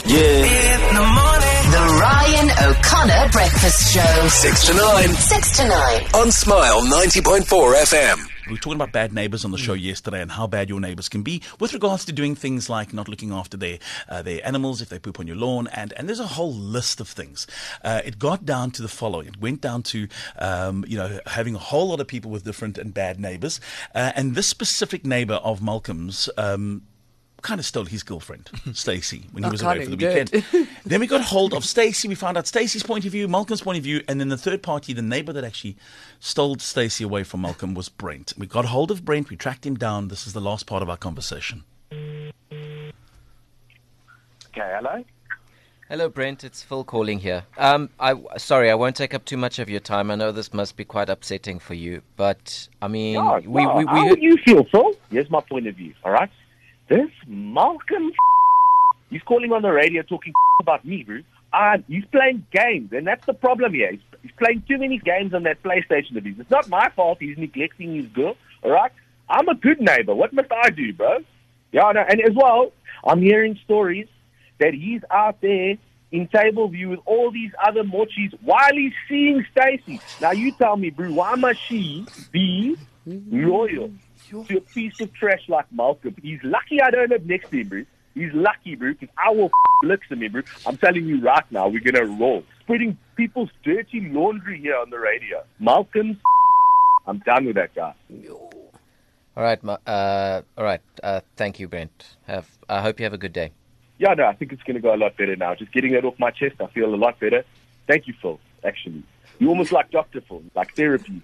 In the morning. The Ryan O'Connor Breakfast Show. 6 to 9. 6 to 9. On Smile 90.4 FM. We were talking about bad neighbours on the show yesterday and how bad your neighbours can be with regards to doing things like not looking after their animals if they poop on your lawn. And there's a whole list of things. It got down to the following. It went down to, having a whole lot of people with different and bad neighbours. And this specific neighbour of Malcolm's kind of stole his girlfriend, Stacey, when he was away for the weekend. Then we got hold of Stacey. We found out Stacey's point of view, Malcolm's point of view, and then the third party, the neighbour that actually stole Stacey away from Malcolm, was Brent. We got hold of Brent. We tracked him down. This is the last part of our conversation. Okay, hello? Hello, Brent. It's Phil calling here. Sorry, I won't take up too much of your time. I know this must be quite upsetting for you, but I mean, How would you feel, Phil? Here's my point of view, all right? This Malcolm, he's calling on the radio talking about me, bro. He's playing games, and that's the problem here. He's playing too many games on that PlayStation of his. It's not my fault he's neglecting his girl, all right? I'm a good neighbor. What must I do, bro? Yeah, no, and as well, I'm hearing stories that he's out there in Tableview with all these other mochis while he's seeing Stacey. Now, you tell me, bro, why must she be loyal to a piece of trash like Malcolm? He's lucky I don't live next to him, bro. He's lucky, bro, because I will looks at me, bro. I'm telling you right now, we're going to roll. Spreading people's dirty laundry here on the radio. Malcolm, I'm done with that guy. All right. Thank you, Brent. I hope you have a good day. Yeah, no, I think it's going to go a lot better now. Just getting that off my chest, I feel a lot better. Thank you, Phil, actually. You're almost like Dr. Phil, like therapy.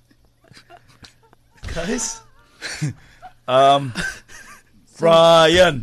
Guys? Ryan.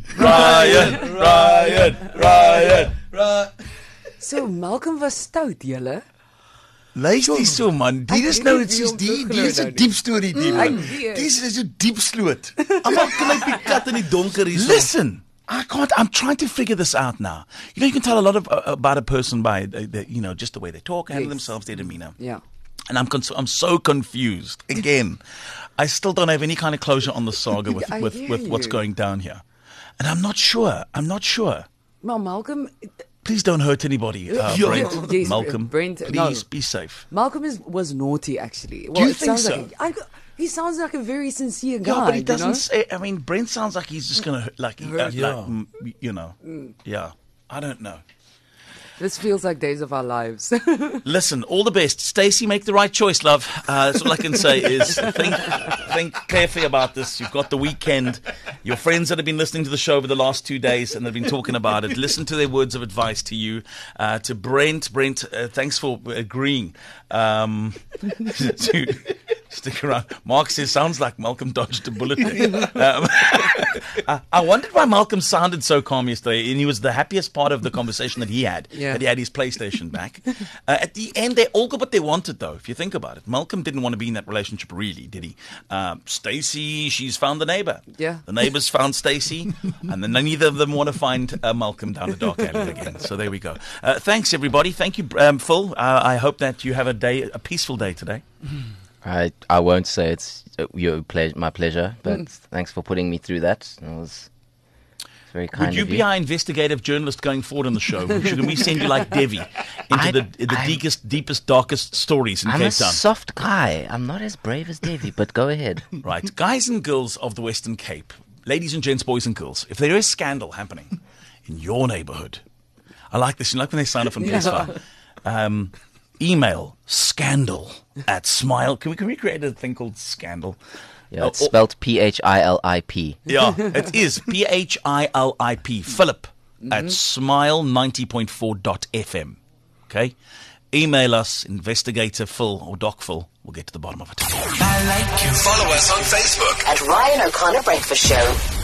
So Malcolm was stout, julle. Luister so man, dit is nou dis 'n diep storie die man. Dis is 'n diep sloot. Almal knyp die kat in die donker hier. Listen, I'm trying to figure this out now. You can tell a lot about a person by just the way they talk, handle themselves, their demeanor. Yeah. And I'm so confused. Again, I still don't have any kind of closure on the saga with what's going down here. And I'm not sure. Maar Malcolm, please don't hurt anybody, Brent. Yes, Malcolm, Brent, please be safe. Malcolm was naughty, actually. Do you think so? He sounds like a very sincere guy. Yeah, but he doesn't say. I mean, Brent sounds like he's just gonna yeah. I don't know. This feels like days of our lives. Listen, all the best. Stacey, make the right choice, love. That's all I can say is think carefully about this. You've got the weekend. Your friends that have been listening to the show over the last 2 days and they've been talking about it, listen to their words of advice to you. To Brent, thanks for agreeing to stick around. Mark says, sounds like Malcolm dodged a bullet. I wondered why Malcolm sounded so calm yesterday, and he was the happiest part of the conversation that he had. Yeah. That he had his PlayStation back. At the end, they all got what they wanted, though, if you think about it. Malcolm didn't want to be in that relationship, really, did he? Stacey, she's found the neighbor. Yeah. The neighbors found Stacey, and then neither of them want to find Malcolm down the dark alley again. So there we go. Thanks, everybody. Thank you, Phil. I hope that you have a peaceful day today. I won't say it's my pleasure, but thanks for putting me through that. It was very kind of you. Would you be our investigative journalist going forward on the show? Should we send you like Devi into the deepest, darkest stories in Cape Town? I'm a soft guy. I'm not as brave as Devi, but go ahead. Right. Guys and girls of the Western Cape, ladies and gents, boys and girls, if there is scandal happening in your neighborhood, I like this. You like when they sign up on PS5? Email scandal@smile. Can we create a thing called scandal? Yeah, it's spelled PHILIP. Yeah, it is PHILIP. Philip at smile90.4.fm. Okay? Email us, Investigator Phil or Doc Phil. We'll get to the bottom of it. I like you. Follow us on Facebook at Ryan O'Connor Breakfast Show.